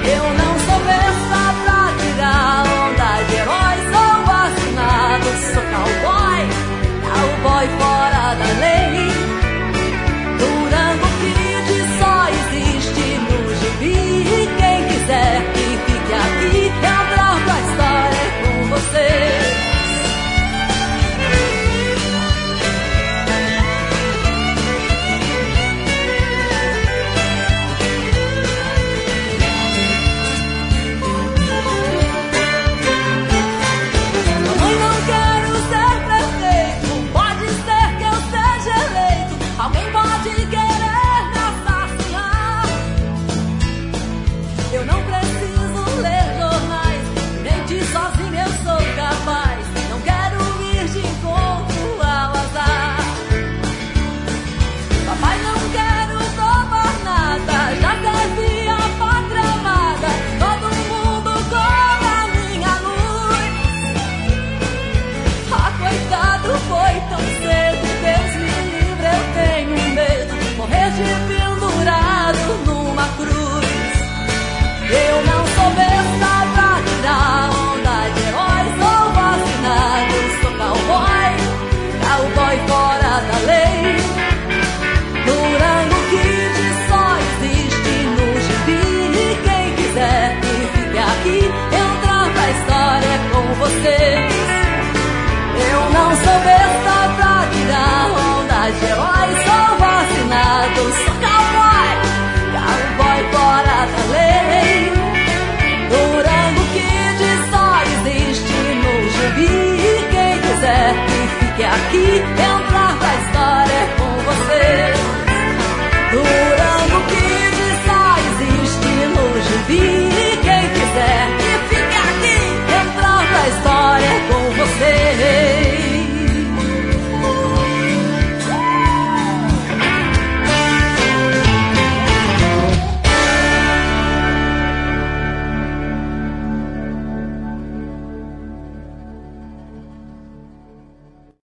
Eu não sou besta pra tirar onda de herói, sou vacinado, sou cowboy, cowboy fora da lei. Durango Kid só existe no gibi, e quem quiser que fique aqui, eu trago a história com vocês. Alguém pode querer me assassinar. Eu não preciso ler jornais, mentir sozinho eu sou capaz. Não quero ir de encontro ao azar. Papai, não quero tomar nada, já servi a pátria amada. Todo mundo come a minha luz. Ah, coitado, foi tão cedo, Deus me livre, eu tenho medo, morrer de pendurado numa cruz. Eu não sou besta pra tirar onda de herói, sou vacinado, sou cowboy, cowboy fora da lei. Durango Kid só existe no gibi, e quem quiser que fique aqui, eu trago a história com vocês. Eu não sou besta pra tirar onda de herói,